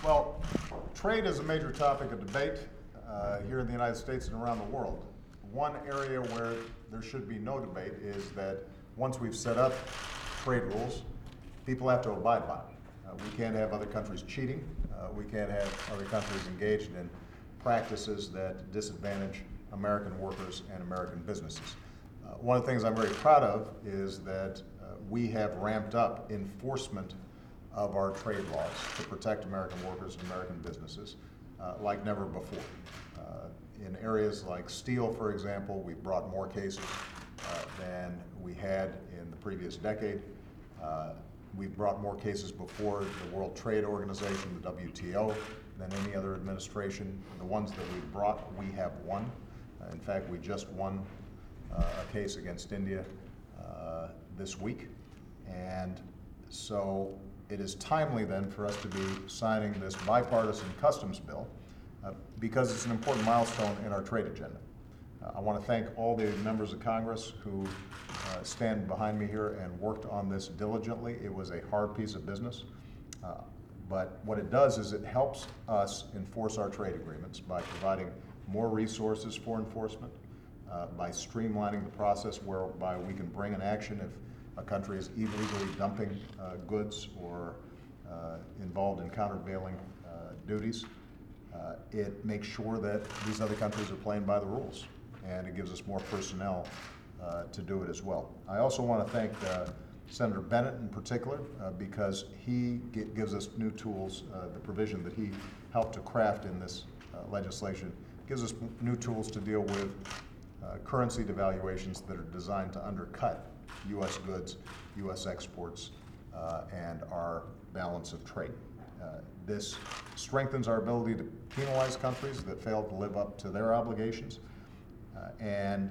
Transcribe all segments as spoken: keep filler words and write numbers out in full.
Well, trade is a major topic of debate uh, here in the United States and around the world. One area where there should be no debate is that once we've set up trade rules, people have to abide by them. Uh, we can't have other countries cheating. Uh, we can't have other countries engaged in practices that disadvantage American workers and American businesses. Uh, one of the things I'm very proud of is that uh, we have ramped up enforcement of our trade laws to protect American workers and American businesses uh, like never before. Uh, in areas like steel, for example, we've brought more cases uh, than we had in the previous decade. Uh, we've brought more cases before the World Trade Organization, the W T O, than any other administration. The ones that we've brought, we have won. Uh, in fact, we just won uh, a case against India uh, this week. And so it is timely then for us to be signing this bipartisan customs bill uh, because it's an important milestone in our trade agenda. Uh, I want to thank all the members of Congress who uh, stand behind me here and worked on this diligently. It was a hard piece of business, uh, but what it does is it helps us enforce our trade agreements by providing more resources for enforcement, uh, by streamlining the process whereby we can bring an action if a country is illegally dumping uh, goods or uh, involved in countervailing uh, duties. Uh, it makes sure that these other countries are playing by the rules, and it gives us more personnel uh, to do it as well. I also want to thank uh, Senator Bennett in particular uh, because he g gives us new tools. Uh, the provision that he helped to craft in this uh, legislation gives us new tools to deal with uh, currency devaluations that are designed to undercut U S goods, U S exports, uh, and our balance of trade. Uh, this strengthens our ability to penalize countries that fail to live up to their obligations. Uh, and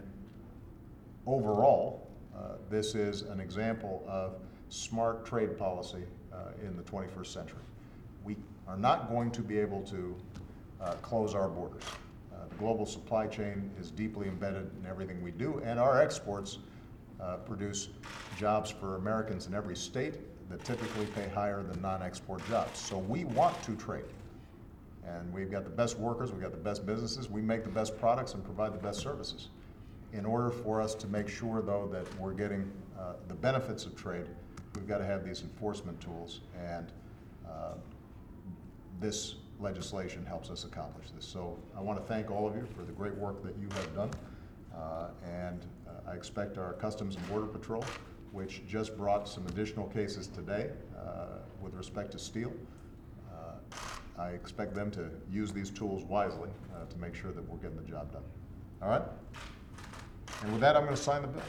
overall, uh, this is an example of smart trade policy uh, in the twenty-first century. We are not going to be able to uh, close our borders. Uh, the global supply chain is deeply embedded in everything we do, and our exports Uh, produce jobs for Americans in every state that typically pay higher than non-export jobs. So we want to trade. And we've got the best workers, we've got the best businesses, we make the best products and provide the best services. In order for us to make sure, though, that we're getting uh, the benefits of trade, we've got to have these enforcement tools, and uh, this legislation helps us accomplish this. So I want to thank all of you for the great work that you have done. Uh, and uh, I expect our Customs and Border Patrol, which just brought some additional cases today uh, with respect to steel, uh, I expect them to use these tools wisely uh, to make sure that we're getting the job done. All right? And with that, I'm going to sign the bill.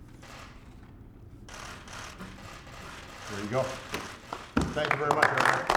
There you go. Thank you very much, everyone.